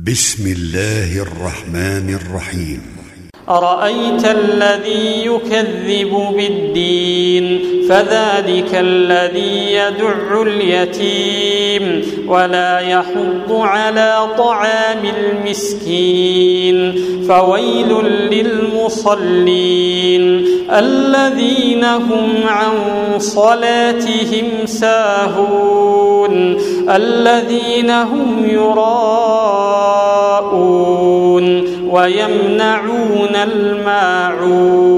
بسم الله الرحمن الرحيم. أرأيت الذي يكذب بالدين فذلك الذي يدع اليتيم ولا يحض على طعام المسكين فويل للمصلين الذين هم عن صلاتهم ساهون الذين هم يراءون ويمنعون الماعون